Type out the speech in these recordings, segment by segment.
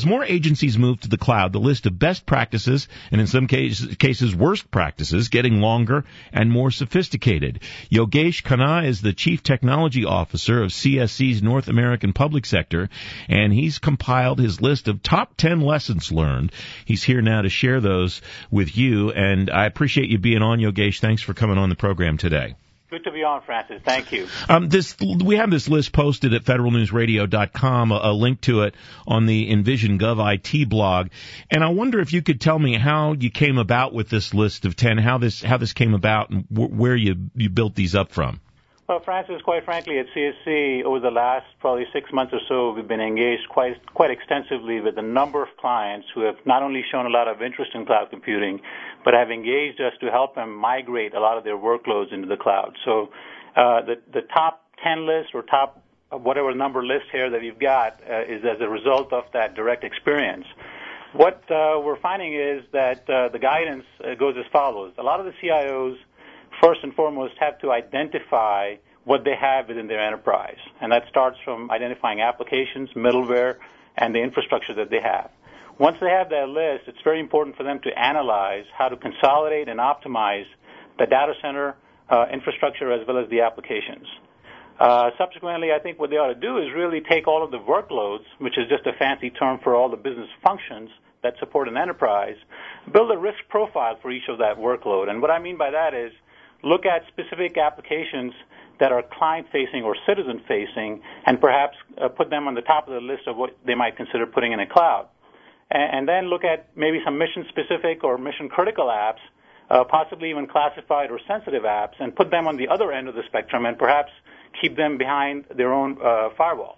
As more agencies move to the cloud, the list of best practices, and in some cases worst practices, getting longer and more sophisticated. Yogesh Khanna is the Chief Technology Officer of CSC's North American Public Sector, and he's compiled his list of top 10 lessons learned. He's here now to share those with you, and I appreciate you being on, Yogesh. Thanks for coming on the program today. Good to be on, Francis. Thank you. We have this list posted at federalnewsradio.com, a link to it on the Envision Gov IT blog. And I wonder if you could tell me how you came about with this list of 10, how this came about, and where you built these up from. Well, Francis, quite frankly, at CSC, over the last probably 6 months or so, we've been engaged quite extensively with a number of clients who have not only shown a lot of interest in cloud computing, but have engaged us to help them migrate a lot of their workloads into the cloud. So the top 10 list or top whatever number list here that you've got is as a result of that direct experience. What we're finding is that the guidance goes as follows. A lot of the CIOs, first and foremost, have to identify what they have within their enterprise. And that starts from identifying applications, middleware, and the infrastructure that they have. Once they have that list, it's very important for them to analyze how to consolidate and optimize the data center infrastructure as well as the applications. Subsequently, I think what they ought to do is really take all of the workloads, which is just a fancy term for all the business functions that support an enterprise, build a risk profile for each of that workload. And what I mean by that is look at specific applications that are client-facing or citizen-facing and perhaps put them on the top of the list of what they might consider putting in a cloud. And then look at maybe some mission-specific or mission-critical apps, possibly even classified or sensitive apps, and put them on the other end of the spectrum and perhaps keep them behind their own firewall.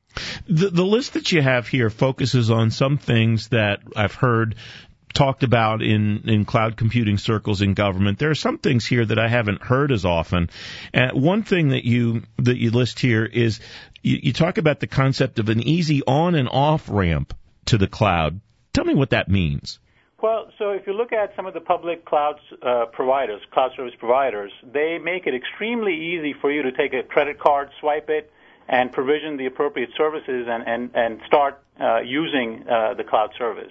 The list that you have here focuses on some things that I've heard talked about in cloud computing circles in government. There are some things here that I haven't heard as often. One thing that you list here is you talk about the concept of an easy on and off ramp to the cloud. Tell me what that means. Well, so if you look at some of the public cloud providers, cloud service providers, they make it extremely easy for you to take a credit card, swipe it, and provision the appropriate services and start using the cloud service.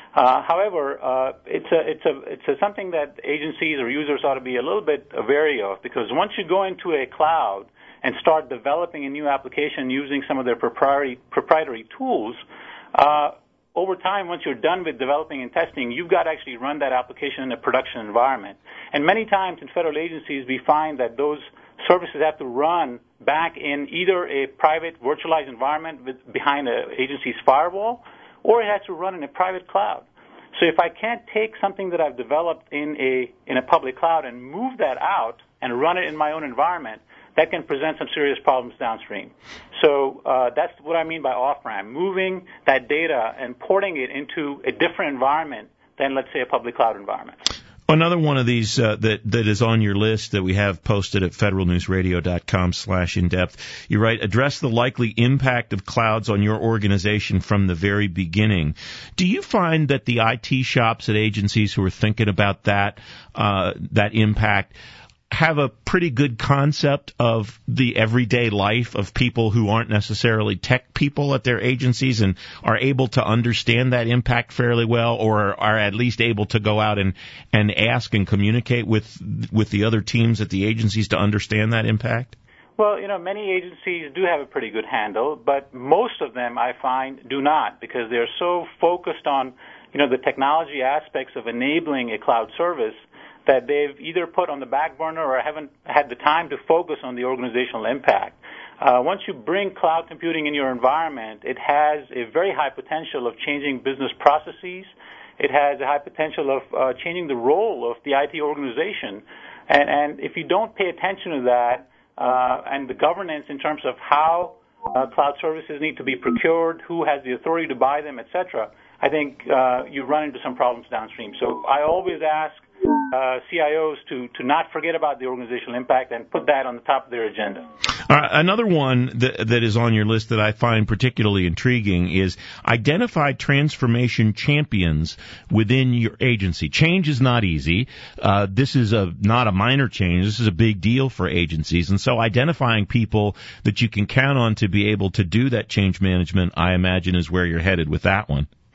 However, it's something that agencies or users ought to be a little bit wary of, because once you go into a cloud and start developing a new application using some of their proprietary tools, over time, once you're done with developing and testing, you've got to actually run that application in a production environment. And many times in federal agencies, we find that those services have to run back in either a private virtualized environment behind an agency's firewall, or it has to run in a private cloud. So if I can't take something that I've developed in a public cloud and move that out and run it in my own environment, that can present some serious problems downstream. So that's what I mean by off-ramp, moving that data and porting it into a different environment than, let's say, a public cloud environment. Another one of these that is on your list that we have posted at federalnewsradio.com/in-depth. You write, address the likely impact of clouds on your organization from the very beginning. Do you find that the IT shops at agencies who are thinking about that impact have a pretty good concept of the everyday life of people who aren't necessarily tech people at their agencies and are able to understand that impact fairly well, or are at least able to go out and ask and communicate with the other teams at the agencies to understand that impact? Well, many agencies do have a pretty good handle, but most of them, I find, do not, because they're so focused on, the technology aspects of enabling a cloud service that they've either put on the back burner or haven't had the time to focus on the organizational impact. Once you bring cloud computing in your environment, it has a very high potential of changing business processes. It has a high potential of changing the role of the IT organization. And if you don't pay attention to that and the governance in terms of how cloud services need to be procured, who has the authority to buy them, et cetera, I think you run into some problems downstream. So I always ask CIOs to not forget about the organizational impact and put that on the top of their agenda. Another one that is on your list that I find particularly intriguing is identify transformation champions within your agency. Change is not easy. This is not a minor change. This is a big deal for agencies. And so identifying people that you can count on to be able to do that change management, I imagine, is where you're headed with that one.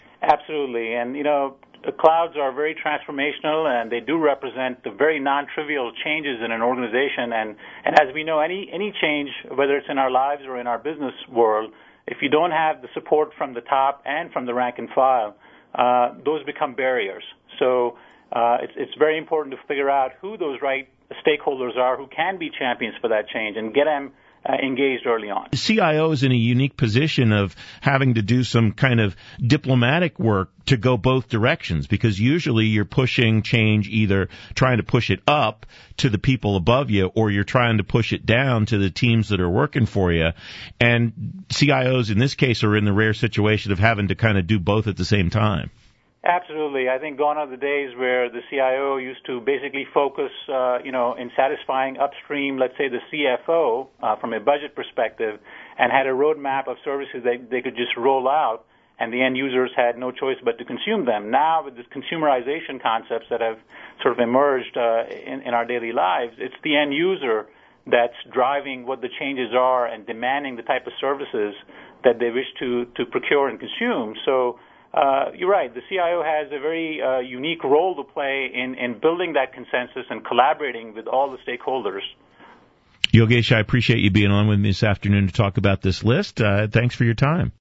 Absolutely. And, clouds are very transformational, and they do represent the very non-trivial changes in an organization. And as we know, any change, whether it's in our lives or in our business world, if you don't have the support from the top and from the rank and file, those become barriers. So it's very important to figure out who those right stakeholders are who can be champions for that change and get them engaged early on. The CIO is in a unique position of having to do some kind of diplomatic work to go both directions, because usually you're pushing change, either trying to push it up to the people above you, or you're trying to push it down to the teams that are working for you. And CIOs in this case are in the rare situation of having to kind of do both at the same time. Absolutely. I think gone are the days where the CIO used to basically focus, in satisfying upstream, let's say the CFO, from a budget perspective, and had a roadmap of services they could just roll out, and the end users had no choice but to consume them. Now, with the consumerization concepts that have sort of emerged in our daily lives, it's the end user that's driving what the changes are and demanding the type of services that they wish to procure and consume. So you're right. The CIO has a very unique role to play in building that consensus and collaborating with all the stakeholders. Yogesh, I appreciate you being on with me this afternoon to talk about this list. Thanks for your time.